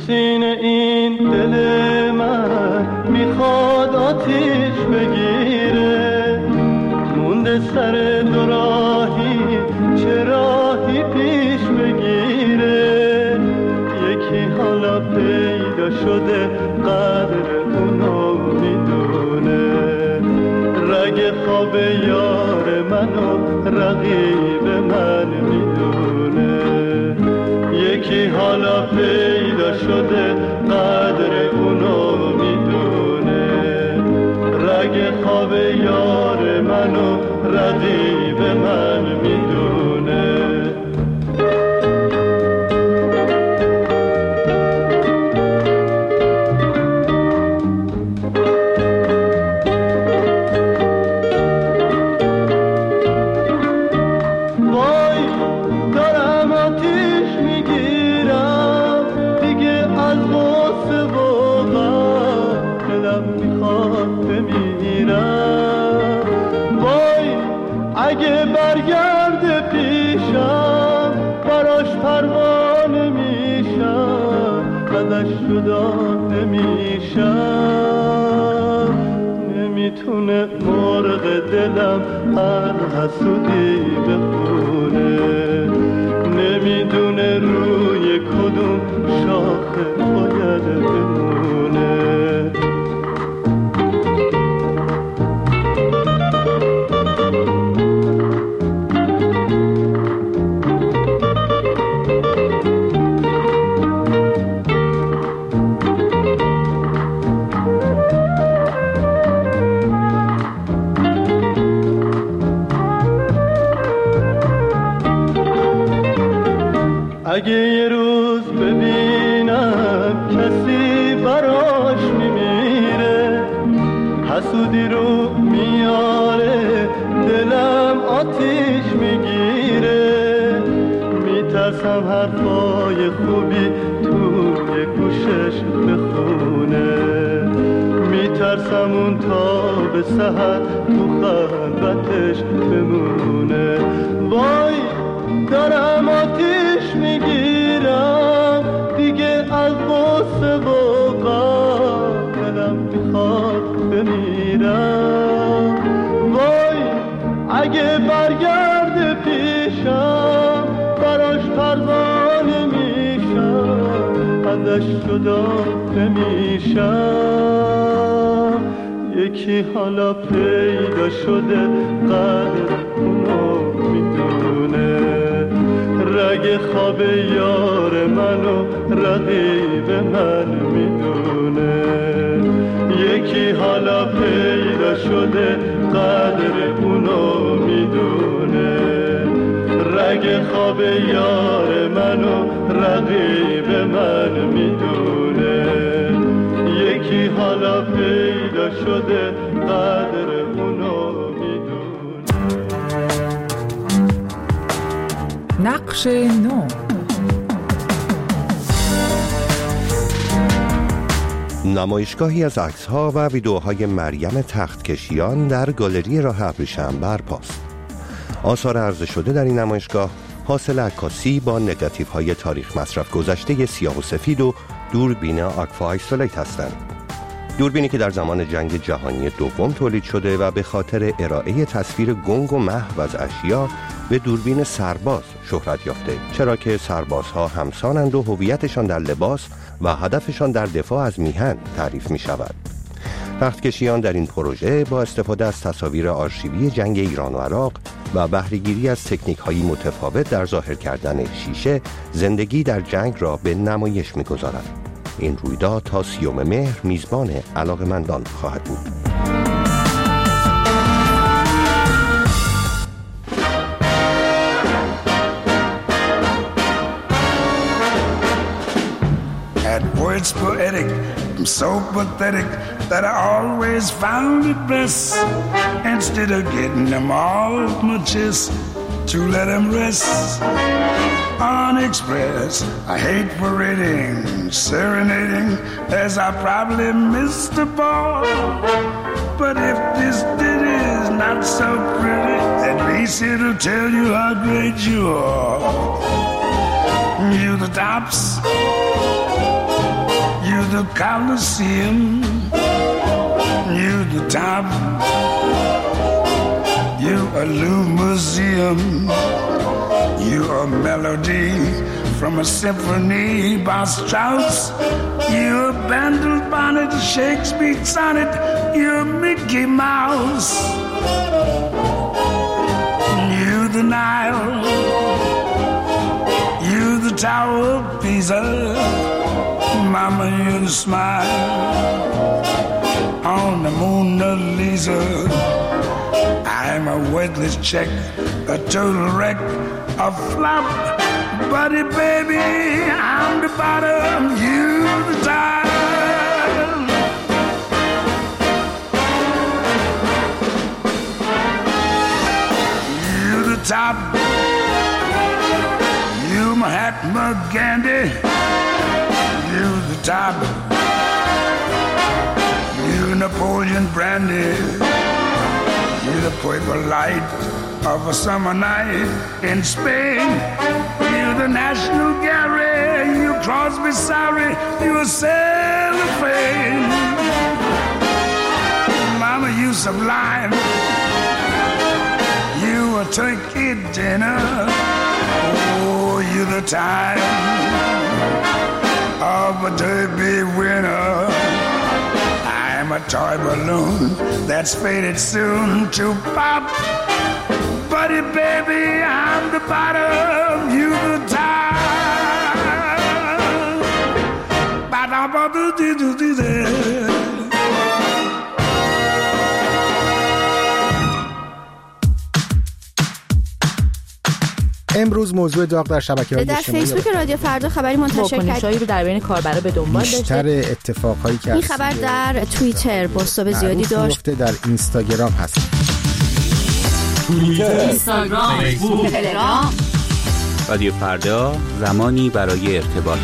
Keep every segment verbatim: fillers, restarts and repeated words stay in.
سینه این دل من میخواد آتیش بگیره، مونده سر دو راهی چه راهی پیش بگیره. یکی حالا پیدا شده قدر اونو میدونه، رگ خواب یار منو رقیب من میدونه. یکی حالا پیدا شده قدر اونو میدونه، رگ خواب یار منو رقیب من میدونه. اگه برگرد پیشم براش پروانه میشم، ازش جدا نمیشم. نمیتونه مرغ دلم هر حسودی بخونه، نمیدونه روی کدوم شاخه باید بمونه. اگه یه روز ببینم کسی براش میمیره، حسودی رو میاره دلم آتیش میگیره. میترسم حرفای خوبی توی گوشش بخونه، میترسم اون تا به سحر تو خلوتش بمونه. وای دارم آتیش میگیرم دیگه از غصه و غم، دلم میخواد بمیرم. وای اگه برگرد پیشم براش پروانه میشم، ازش جدا نمیشم. یکی حالا پیدا شده قدر اونو میدونه، رگ خواب یار منو رقیب من میدونه. یکی حالا پیدا شده قدر اونو میدونه، رگ خواب یار منو رقیب من میدونه. یکی حالا پیدا شده قدر اونو میدونه. نقش نو. نمایشگاهی از عکس‌ها و ویدیوهای مریم تختکشیان در گالری راه ابریشم برپاست. آثار عرضه شده در این نمایشگاه حاصل عکاسی با نگاتیوهای تاریخ مصرف گذشته سیاه و سفید و دوربین آکوا آیسولیت هستند. دوربینی که در زمان جنگ جهانی دوم تولید شده و به خاطر ارائه تصویر گنگ و محو از اشیا به دوربین سرباز شهرت یافته، چرا که سربازها همسانند و هویتشان در لباس و هدفشان در دفاع از میهن تعریف می شود. تختکشیان در این پروژه با استفاده از تصاویر آرشیوی جنگ ایران و عراق و بهره‌گیری از تکنیک‌های متفاوت در ظاهر کردن شیشه، زندگی در جنگ را به نمایش می‌گذارند. این رویداد تا سیوم مهر میزبان علاقه‌مندان خواهد بود. At words poetic, I'm so pathetic that I always found it best, instead of getting them off my chest, to let them rest unexpressed. I hate parading, serenading, as I probably missed the ball. But if this ditty is not so pretty, at least it'll tell you how great you are. You the tops, the Coliseum, you the top, you a new museum, you a melody from a symphony by Strauss, you a Bandel bonnet, Shakespeare sonnet, you a Mickey Mouse, you the Nile, you the Tower of Pisa, Mama, you the smile on the Mona Lisa. I'm a worthless check, a total wreck, a flop. Buddy, baby, I'm the bottom, you the top. You the top. You Mahatma Gandhi. You the top. You Napoleon Brandy. You the purple light of a summer night in Spain. You the National Gallery. You Crosby, sorry. You a cellophane. Mama, you sublime. You a turkey dinner. Oh, you the time of a derby winner. I'm a toy balloon that's faded soon to pop. Buddy, baby, I'm the bottom, you the top. امروز موضوع داغ در شبکه‌های اجتماعی در فیسبوک رادیو فردا خبری منتشر کرد واکنش‌هایی رو در بین کاربرا به دنبال داشته. بیشتر اتفاقهایی که این خبر در توییتر بازتاب زیادی داشت. در اینستاگرام هست. توییتر، اینستاگرام، فیسبوک، تلگرام. رادیو فردا، زمانی برای ارتباط.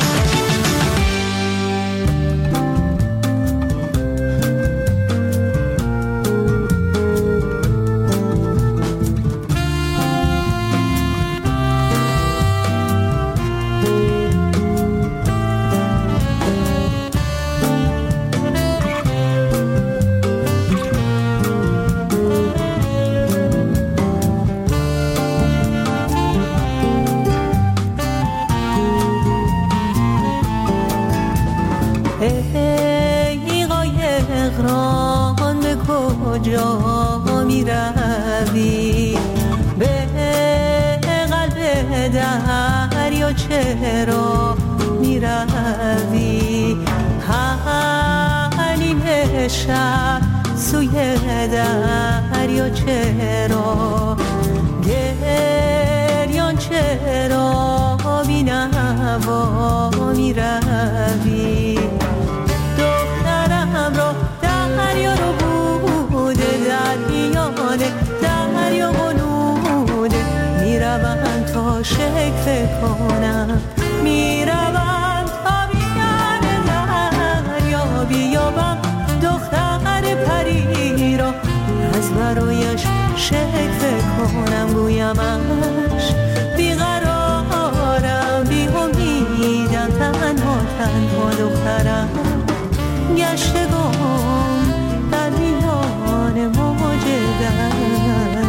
چرا میروی حنیم شب سوی دریا چرا گریان چرا بینوا میروی دخترم را دریا رو بوده در میانه دریا بلوده میروم تا شکل کنم میروم تا بیان دریا بیابم دختر پری را از برایش شکل کنم گویمش بیقرارم بی امیدم تنها تنها دخترم گشتگم در میان موج دریا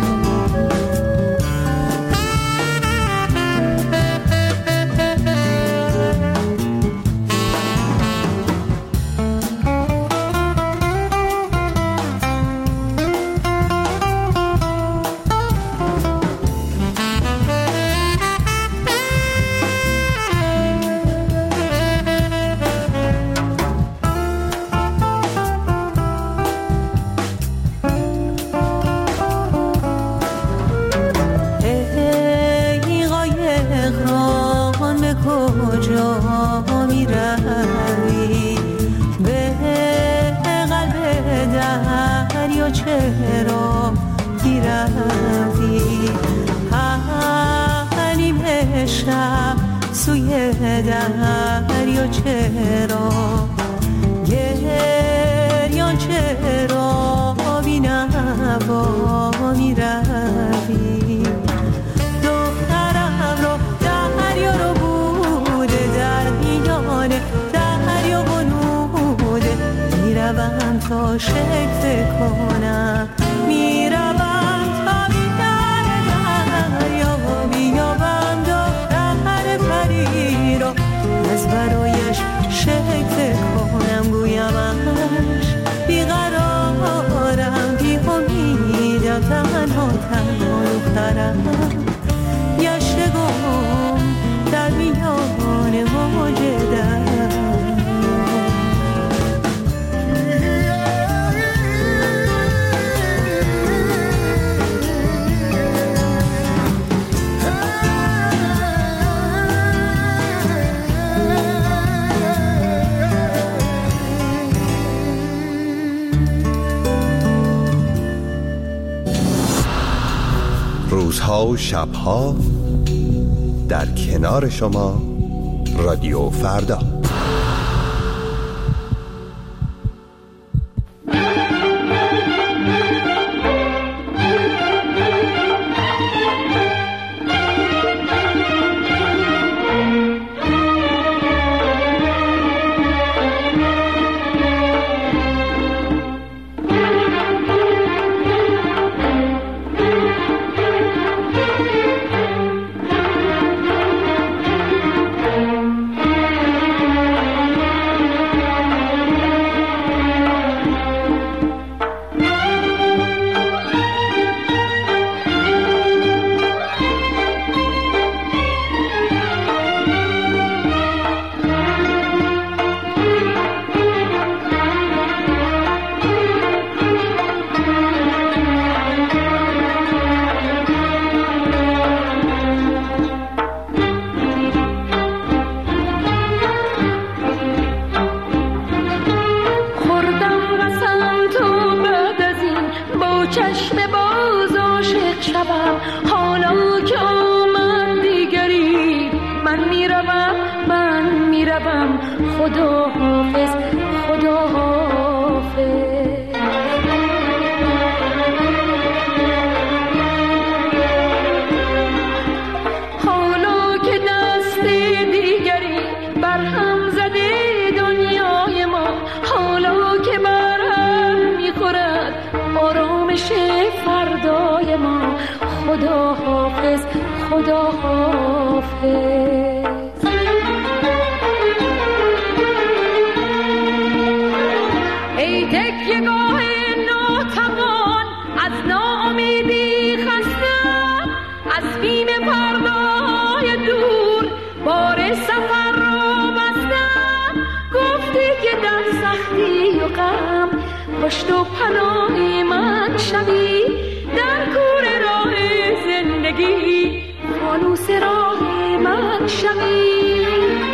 چرا گیروی حنیم شب سوی دریا چرا گریان چرا بینوا میروی دخترم رو دریا رو بوده در میانه دریا تا شکل کنم میروم تا بیدر دریا بیابم دختر پری را از برایش شکل کنم گویمش بیقرارم بی امیدم تنها تنها دخترم گشته گم در میان موج دریا روزها و شبها در کنار شما رادیو فردا. پشت و پناه من شوی در کور راه زندگی فانوس راه من شوی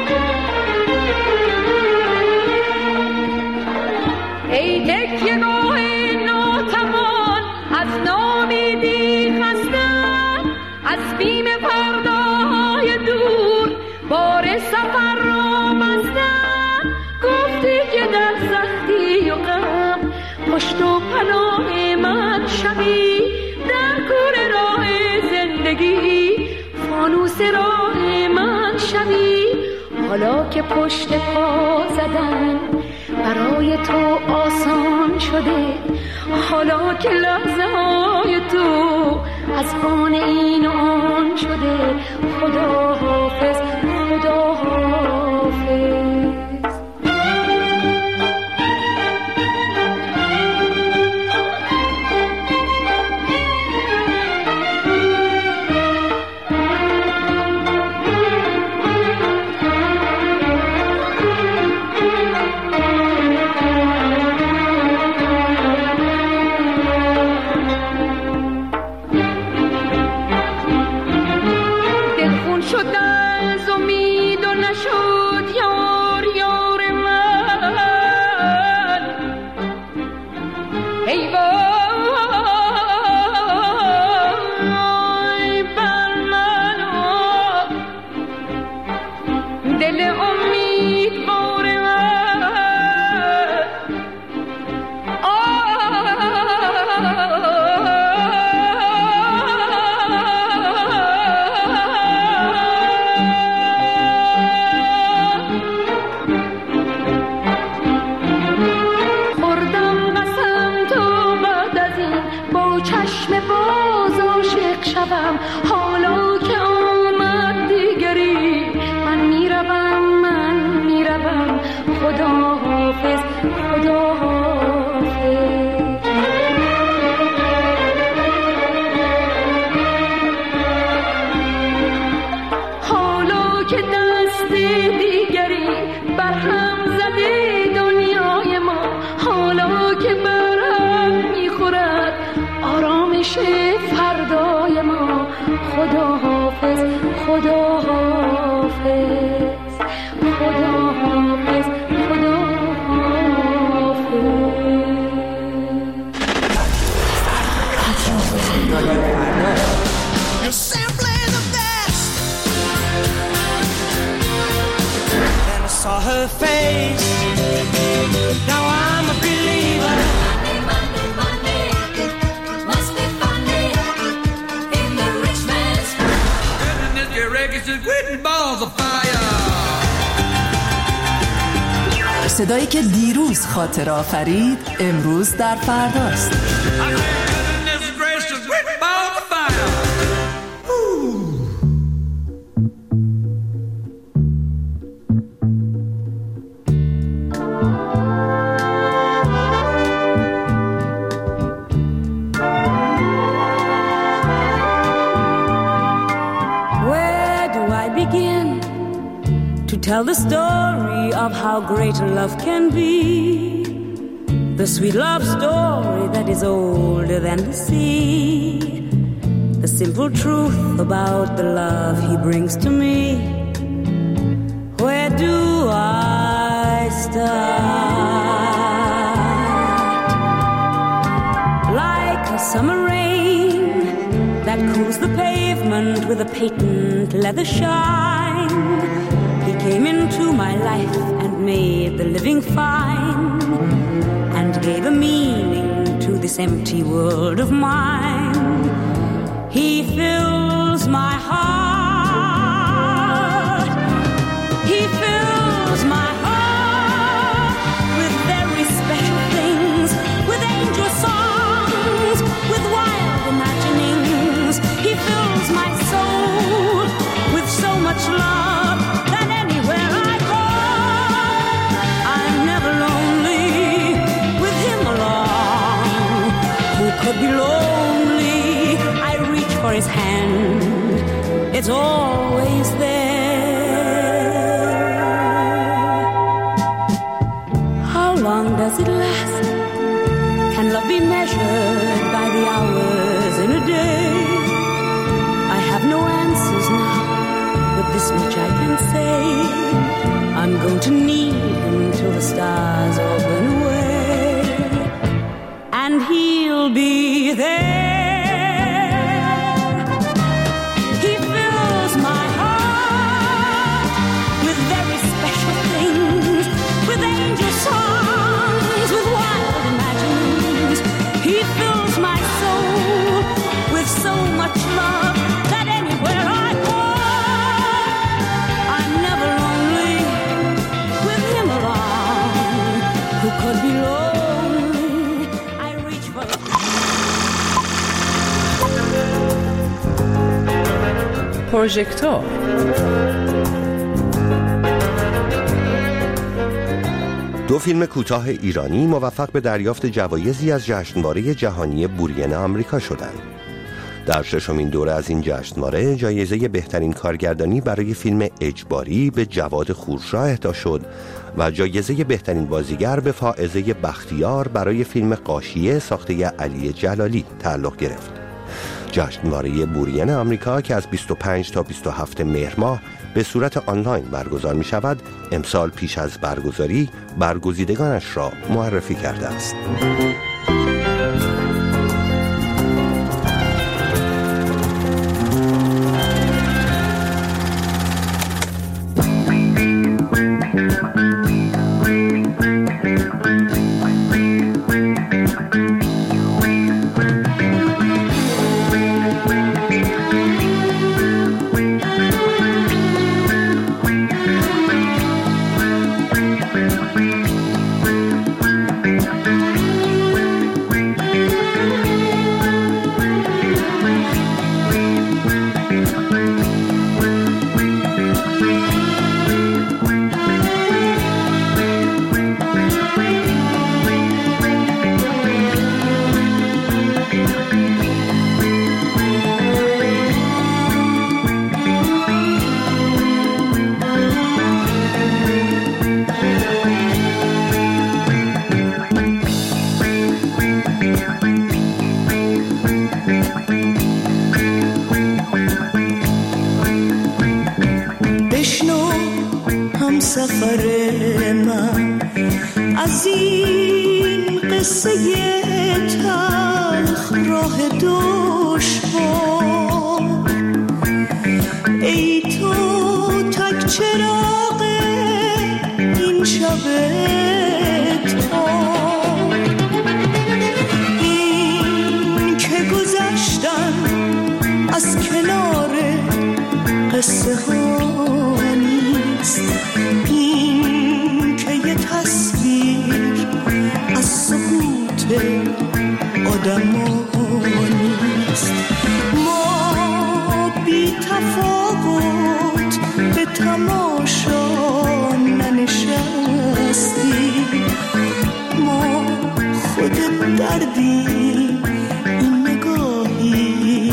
ای تکیه گاه ناتوان از نامیدی خستم از بیم فردای دور بار سفر را بستم گفتی که در سختی و غم پشت و پناه من شوی در کور راه زندگی فانوس راه من شوی حالا که پشت پا زدن برای تو آسان شده حالا که لحظه های تو از آن این و آن شده خدا حافظ خدا حافظ خوردم خداحافظ خداحافظ. حالا که دست دیگری برهم زده دنیای ما، حالا که برهم میخورد آرامش فردای ما، خداحافظ خداحافظ خداحافظ You're simply the best. Then I saw her face. Now I'm a believer. Money, money, money. Must be funny in the rich man's world. And this reggae is written balls of fire. صدایی که دیروز خاطر آفرید امروز در فرداست. Tell the story of how great love can be, the sweet love story that is older than the sea, the simple truth about the love he brings to me. Where do I start? Like a summer rain that cools the pavement with a patent leather shine, came into my life and made the living fine, and gave a meaning to this empty world of mine. He fills my heart, he fills my heart with very special things, with angel songs, with wild imaginings. He fills my soul with so much love. Could be lonely, I reach for his hand, it's always there. How long does it last? Can love be measured by the hours in a day? I have no answers now, but this much I can say, I'm going to need him till the stars all burn away, and he'll be there. He fills my heart with very special things, with angel songs, with wild imaginings. He fills my soul with so much love that anywhere I go, I'm never lonely with him along. Who could be lonely? پروژکتور دو فیلم کوتاه ایرانی موفق به دریافت جوایزی از جشنواره جهانی بورین آمریکا شدند. در ششمین دوره از این جشنواره جایزه بهترین کارگردانی برای فیلم اجباری به جواد خورشاه اهدا شد و جایزه بهترین بازیگر به فائزه بختیار برای فیلم غاشیه ساخته علی جلالی تعلق گرفت. جشنواره بورین آمریکا که از بیست و پنج تا بیست و هفت مهر ماه به صورت آنلاین برگزار می شود، امسال پیش از برگزاری برگزیدگانش را معرفی کرده است. هم سفر من از این قصه تلخ راه دشوار. ای تو تک چراغ این شب تار، این که گذشتن از کنار قصه ها نیست، این که یه تصویر از سقوط آدم ها نیست. ما بی تفاوت به تماشا ننشستیم، ما خود دردیم، این نگاهی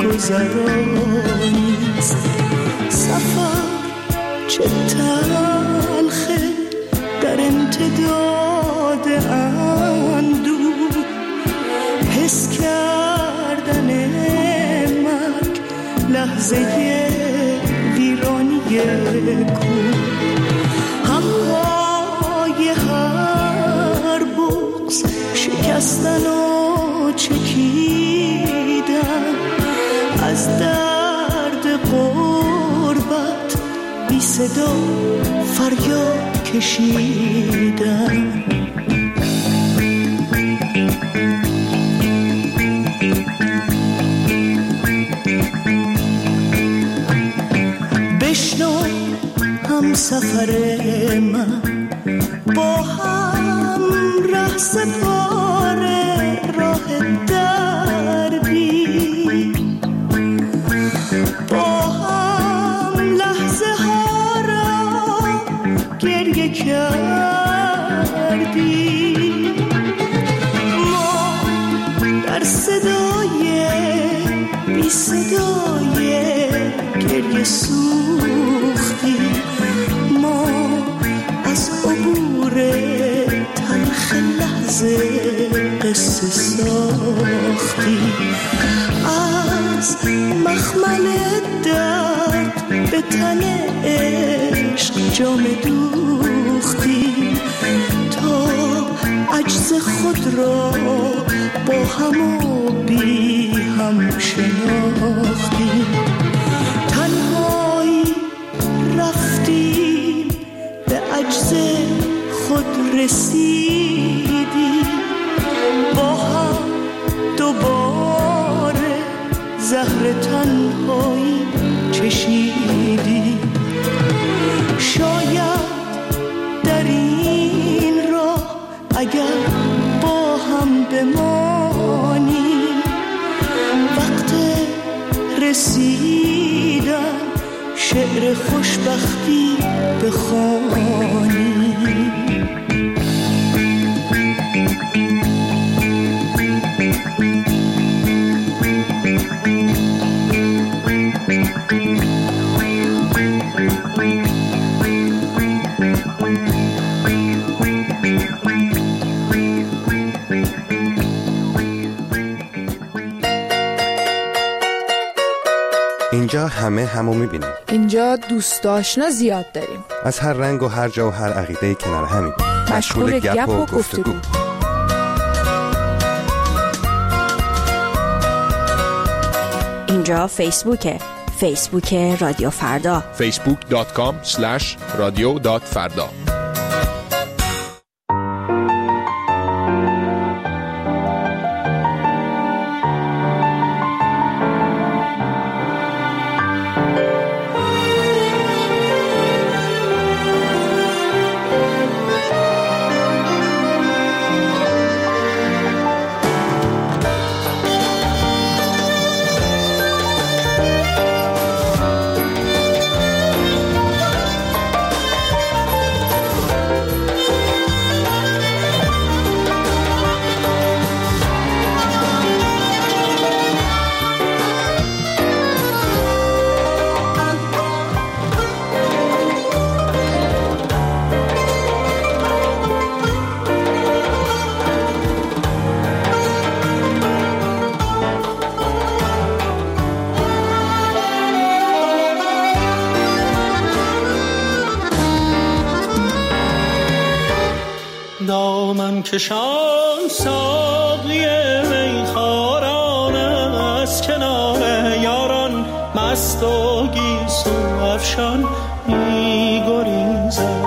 گذرانیست. سفر چه تلخه در امتداد اندوه، حس کردن مرگ لحظه ویرانی کوه. هم پای هر بغض شکستن و چکیدن، از درد غربت بی صدا فریاد کشیدن. بشنو هم سفر من با هم ره سپاره راه دربی، با هم لحظه ها را گریه کردی. ما در صدای بی صدای گریه سوختی، ما از عبور تلخ لحظه قصه ساختی. از مخمل درد به تن عشق جام دوختی، تا عجز خود را با هم و بی هم شناختی. تنهایی رفتیم به عجز خود رسیدیم، با هم دوباره زهر تنهایی چشیدیم. شاید در این راه اگر با هم بمانیم، وقت رسیدن شعر خوشبختی بخوانیم. اینجا همه همو میبینیم. اینجا دوست آشنا زیاد داریم، از هر رنگ و هر جا و هر عقیده کنار همیم، مشغول گپ و گفتگو. اینجا فیسبوکه، فیسبوک رادیو فردا، فیسبوک دات کام اسلش رادیو دات فردا. دامن کشان ساقی میخواران از کنار یاران مست و گیسو افشان می‌گریزد.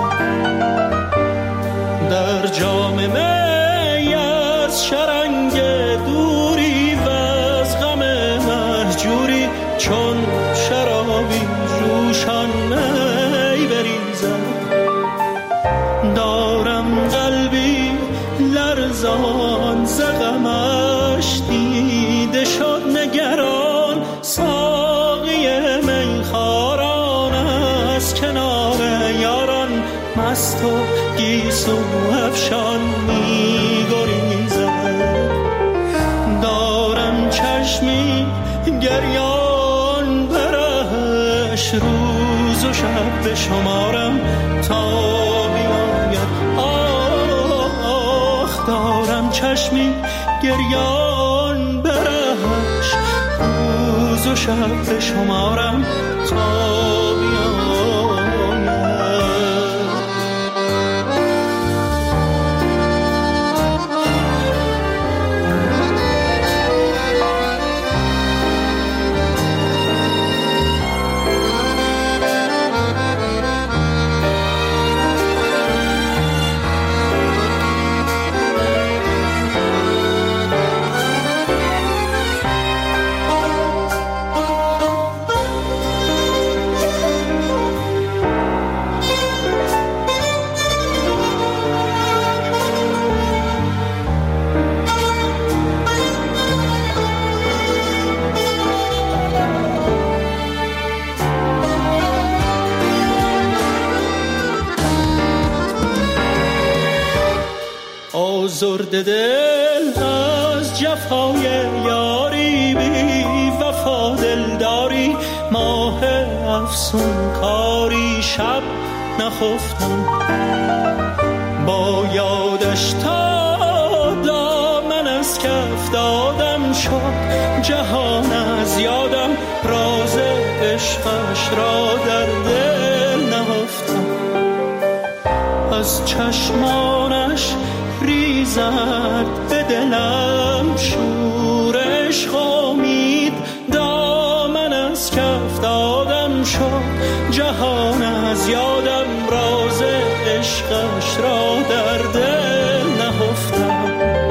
در جام می از شرنگ دوری و از غم مهجوری چون شرابی جوشان می بریزد. دارم قلبی لرزان ز غمش دیده شد نگران ساقی میخواران از کنار یاران مست و گیسو افشان می‌گریزد. دارم چشمی گریان برش روز و شب به شمارم تا بیاید. آخ دارم چشمی گریان برش روز و شب به شمارم تا آزرده دل از جفای یاری بی وفا دلداری ماه افسون کاری شب نخفتم با یادش تا دامن از کف دادم شد جهان از یادم راز عشقش را در دل نهفتم. از چشمانش ریزد به دلم شورش خامید دامن از کف دادم شد جهان از یادم راز عشقش را در دل نهفتم.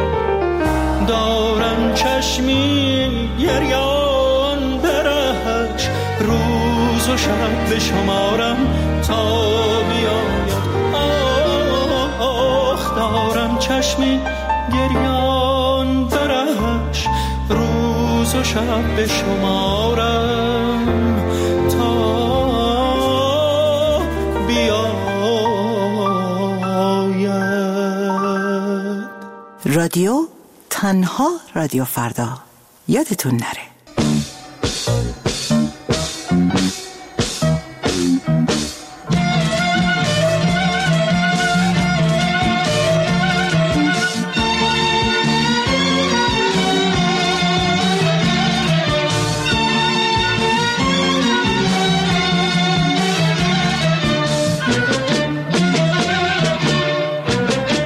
دارم چشمی گریان برهش روز و شب به شمارم تا بیاید. دارم چشمی گریان برش روز و شب به شمارم تا بیاید. رادیو تنها رادیو فردا، یادتون نره.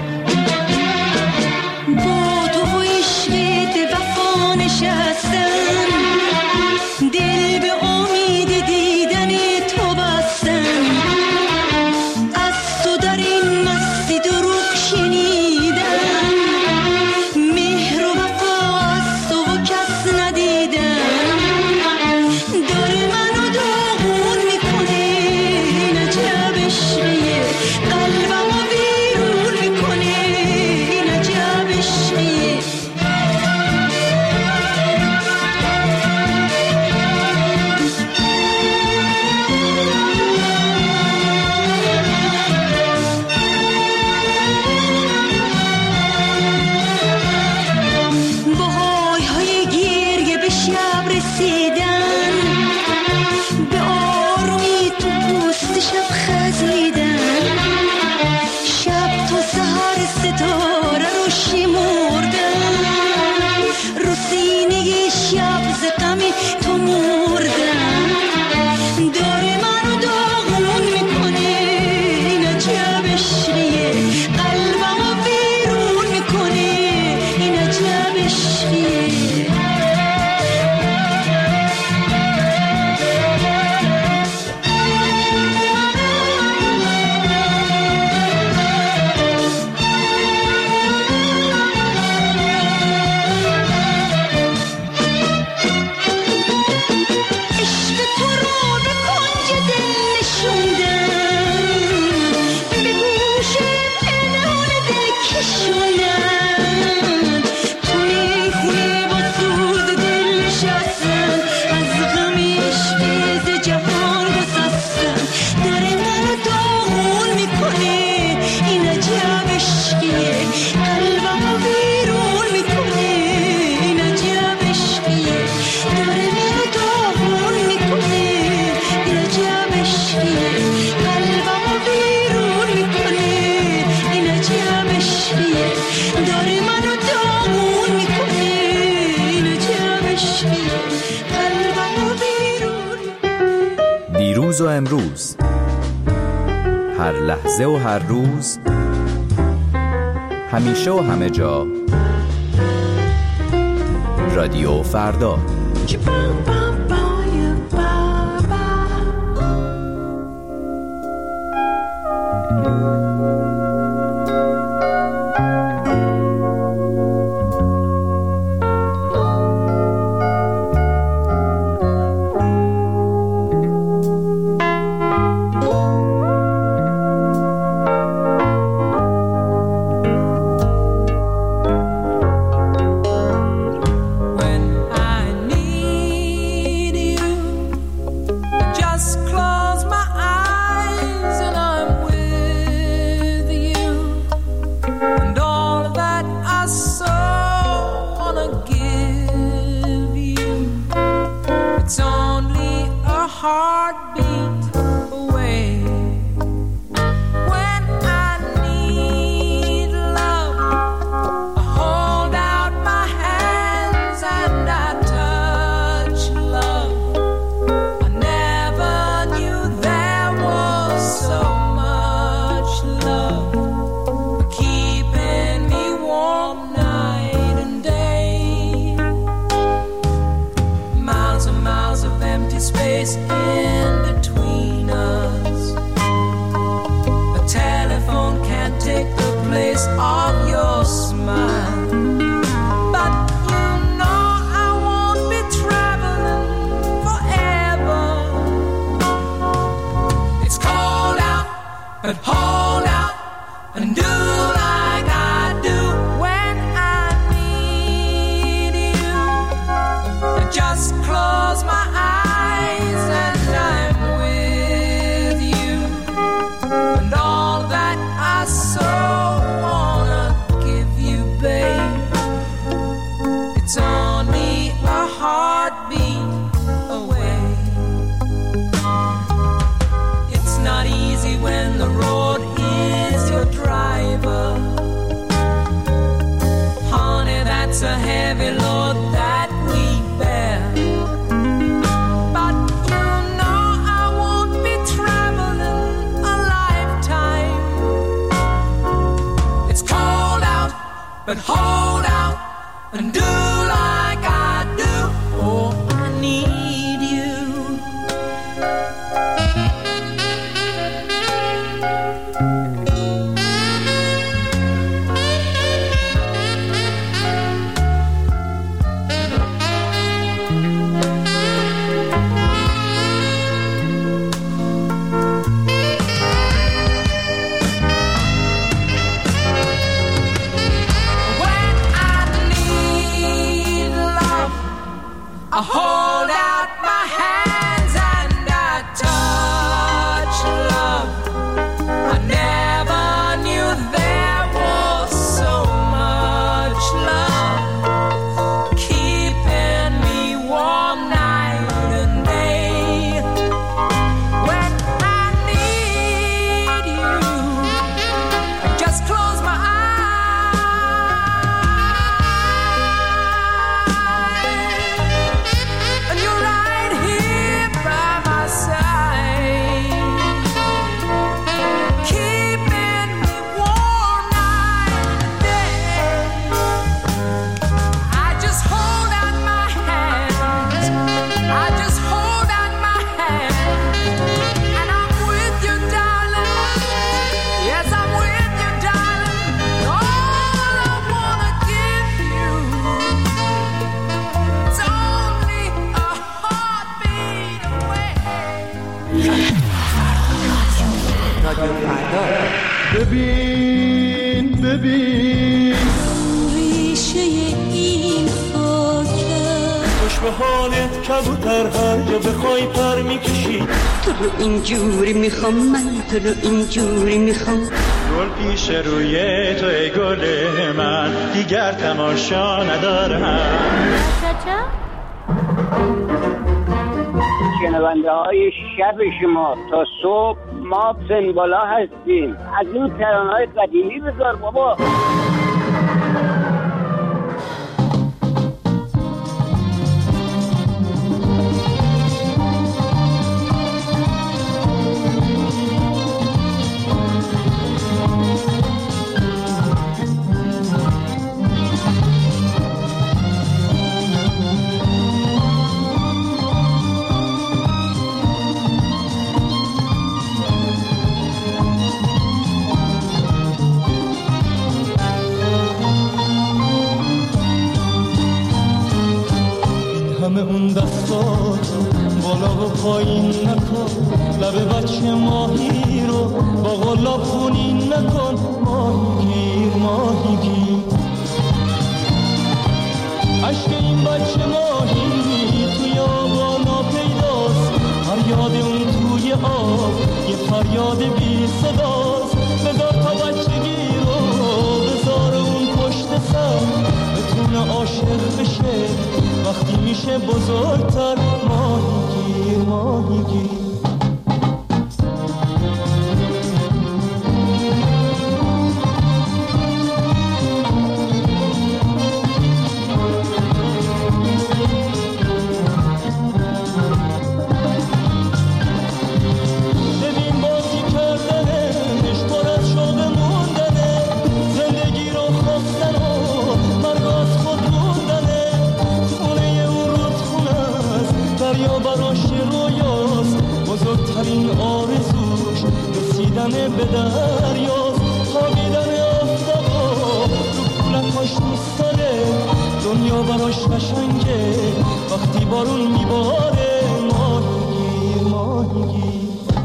با تو و عشقت وفا نشستم امروز و امروز، هر لحظه و هر روز، همیشه و همه جا، رادیو فردا. ببین ببین ریشه این خاکه خوش به حالت کبوتر هر جا بخوای پر میکشی تو رو اینجوری میخوام من تو رو اینجوری میخوام گل پیش روی تو ای گل من دیگر تماشا ندارم شنونده های شب شما تا صبح ما پنبالا هستیم. از این ترانه‌های قدیمی بذار بابا. اون دستاتو بالا و پایین نکن، لب بچه ماهی رو با غلاب خونین نکن، ماهی گیر ماهی گیر. عشق این بچه ماهی توی آبانا پیداست، فریاد اون توی آب یه فریاد بی صداست. بذار تا بچگی رو بذار اون پشت سر، بتونه عاشق بشه وقتی میشه بزرگتر، ماهی گیر ماهی گیر. بزرگترین آرزوش رسیدن به دریاست، خوابیدن آفتابا رو کولکاش میستاره، دنیا براش قشنگه وقتی بارون میباره، ماهی گیر ماهی گیر.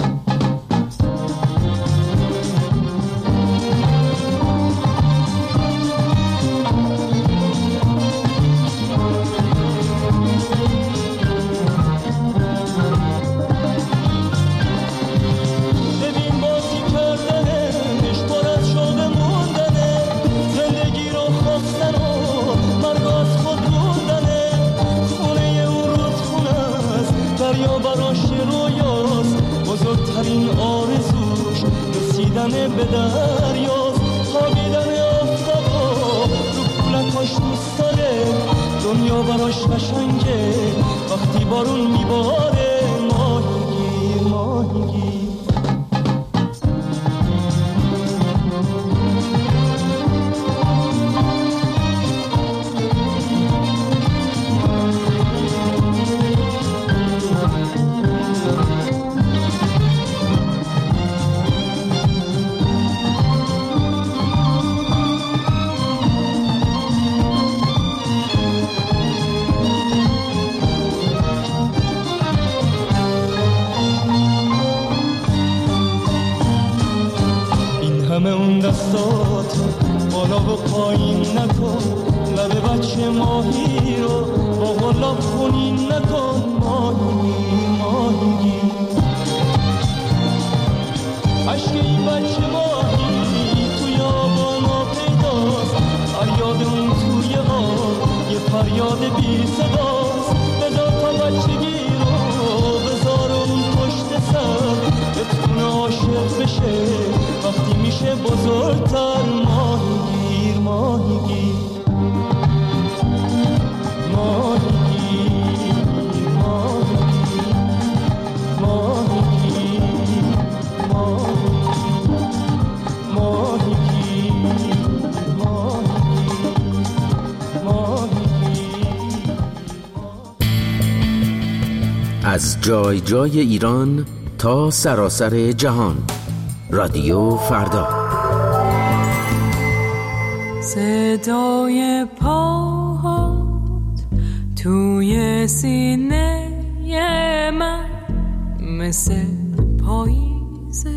بزرگترین آرزوش رسیدن به دریاست، خوابیدن آفتابا رو کولکاش میستاره، دنیا براش قشنگه وقتی بارون میباره، ماهی گیر ماهی گیر. دستاتو بالا و پایین نکن، لب بچه ماهی رو با غلاب خونین نکن، ماهی ماهی گیر. عشق این بچه ماهی توی آبانا پیداست، فریاد اون توی آب یه فریاد بی صداست. بذار تا بچگی رو بذار اون پشت سر، بتونه عاشق بشه وقتی میشه بزرگتر، ماهی گیر ماهی گیر ماهی گیر ماهی گیر ماهی گیر ماهی گیر ماهی گیر. از جای جای ایران تا سراسر جهان، رادیو فردا. صدای پاهات توی سینه من مثل پاییزه،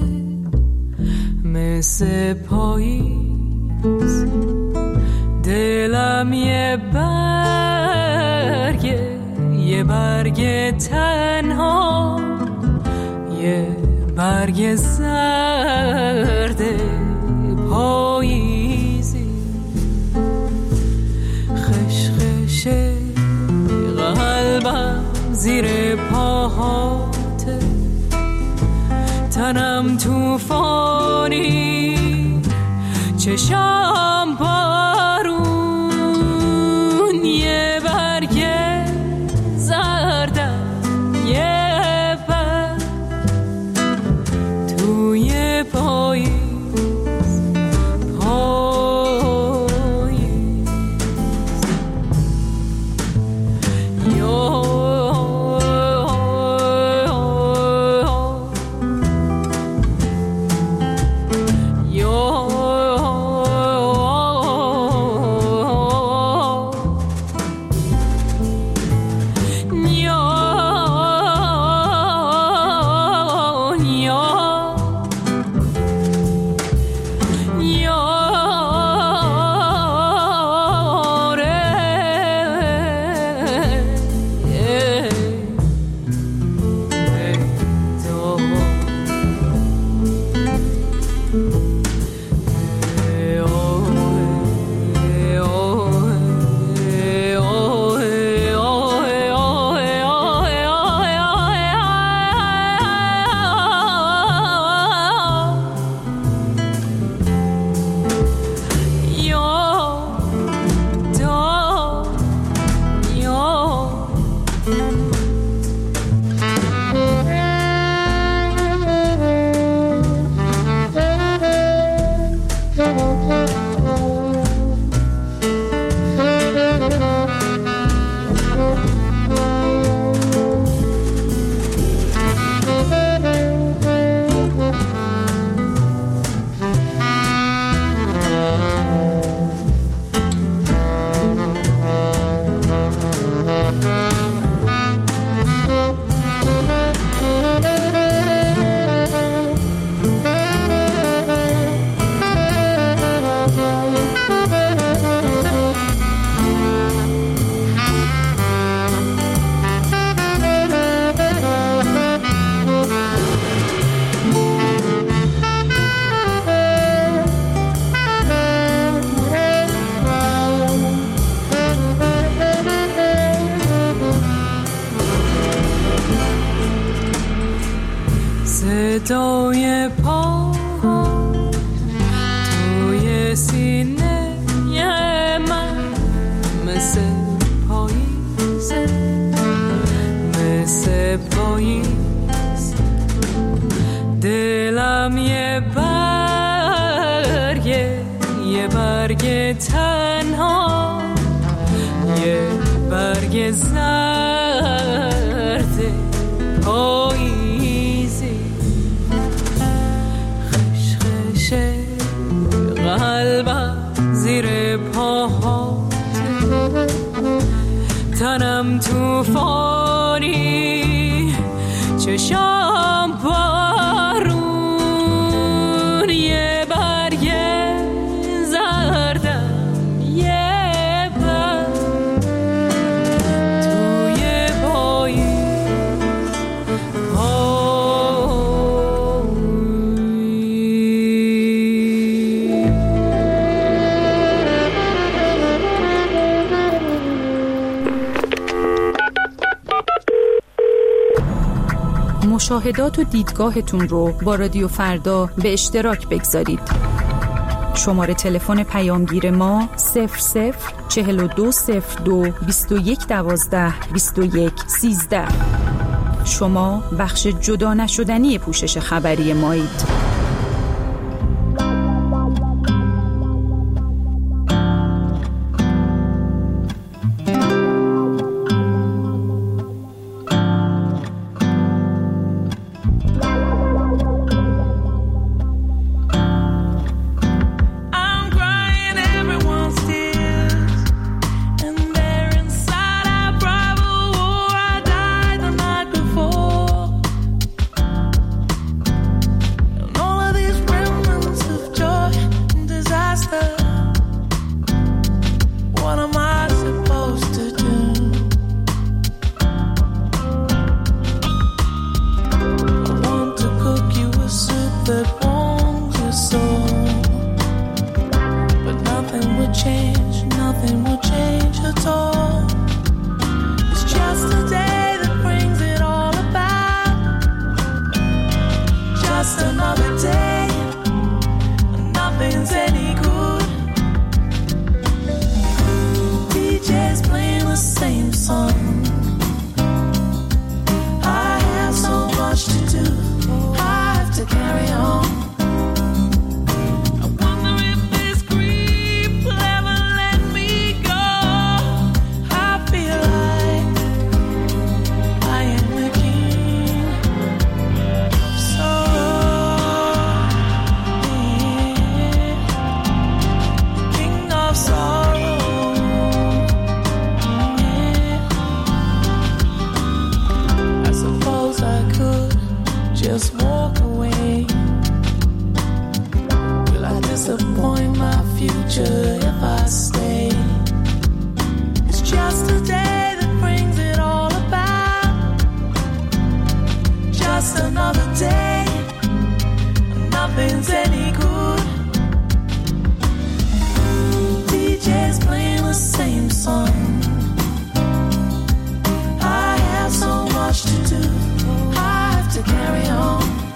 مثل پاییز. دلم یه برگه، یه برگ تنها، یه برگ زرد پاییزی. خشخش قلبم زیر پاهاته، تنم توفانی، چشام بارون. یه برگ زردم، یه پاییز پاییز. یا یا یه برگ تنها، یه برگ زرد پاییزی، خشخش قلبم زیر پاهات، تنم توفانی، چشام بارون، یه برگ زردم، یه برگ توی پایی پایی. مشاهدات و دیدگاهتون رو با رادیو فردا به اشتراک بگذارید. شماره تلفن پیامگیر ما صفر صفر چهل و دو صفر دو بیست و یک دوازده بیست و یک سیزده. شما بخش جدا نشدنی پوشش خبری مایید.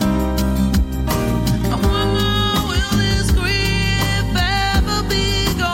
Will this grief ever be gone?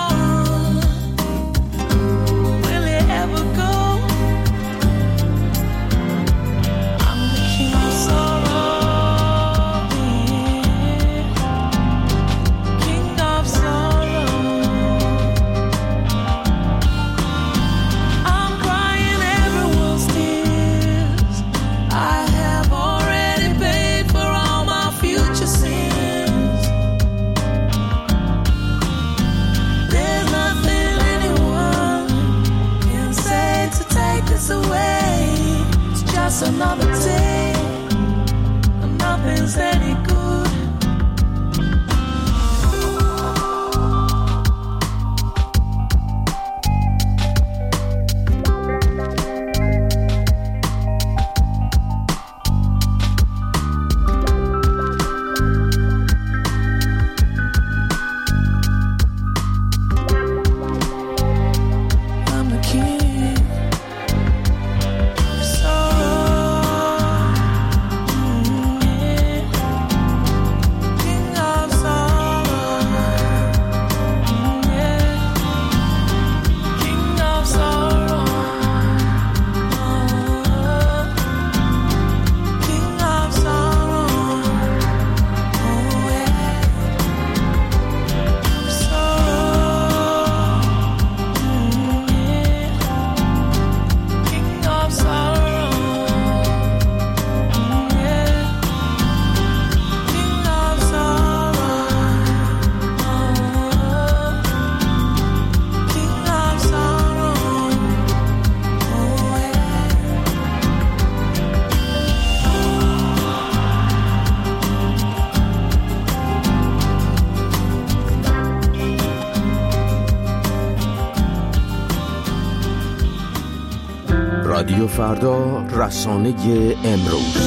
رادیو فردا، رسانه امروز.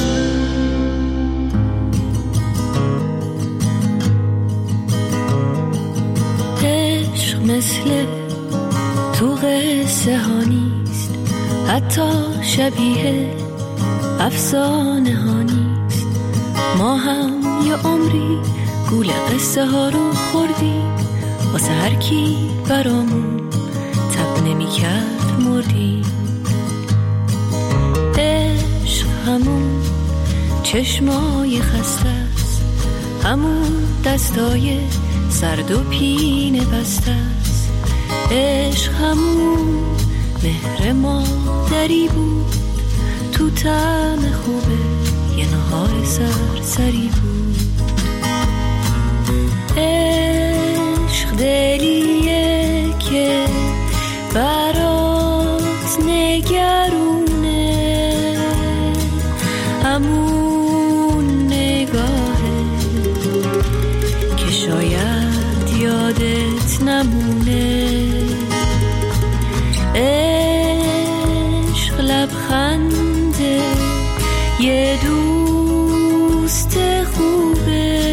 عشق مثل تو قصه ها نیست، حتی شبیه افسانه ها نیست. ما هم یه عمری گول قصه ها رو خوردیم، واسه هر کی برامون تب نمی کرد مردیم. عشق همون چشمای خسته است، همون دستای سرد و پینه بسته است. عشق همون مهر مادری بود، تو طعم خوبه یه نهار سرسری بود. عشق دلیه که برات نگرونه، همون نگاهه که شاید یادت نمونه. عشق لبخنده یه دوست خوبه،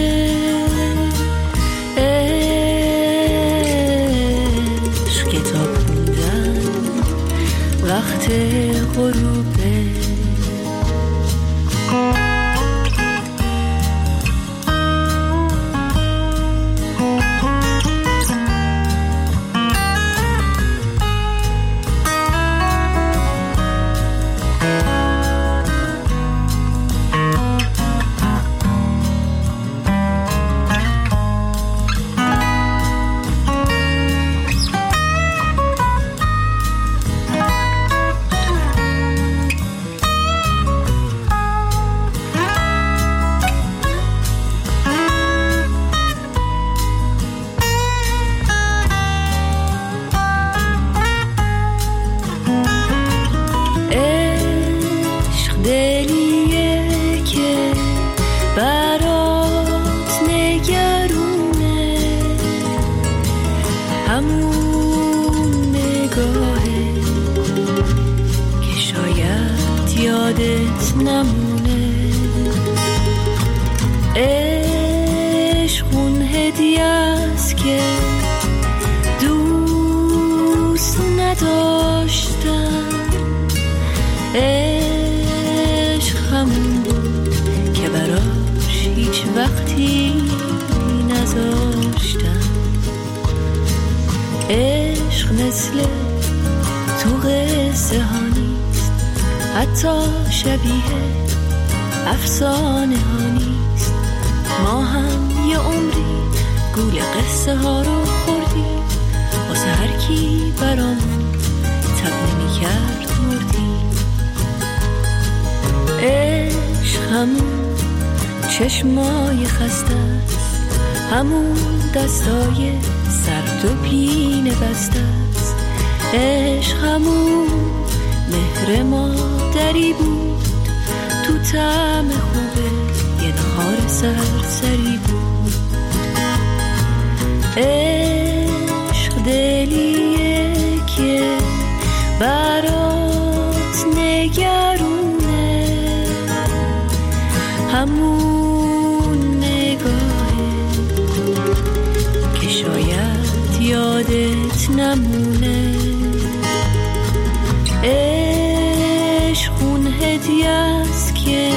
عشق کتاب خوندن وقت غروبه. عشق مثل تو قصه ها نیست، حتی شبیه افسانه ها نیست. ما هم یه عمری گول قصه ها رو خوردیم، واسه هر کی برامون تب نمی کرد مردیم. عشق همون چشمای خسته است، همون دستای سرد و پینه بسته است. عشق همون مهر مادری بود، تو طعم خوبه یه نهار سرسری بود. عشق دلیه که برات نگرونه، همون نگاهه که شاید یادت نمونه. عشق اون هدیه است که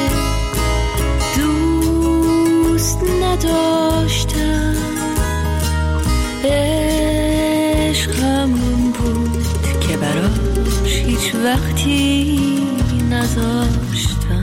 دوست نداشتم. عشق همون بود که براش هیچ وقتی نذاشتم.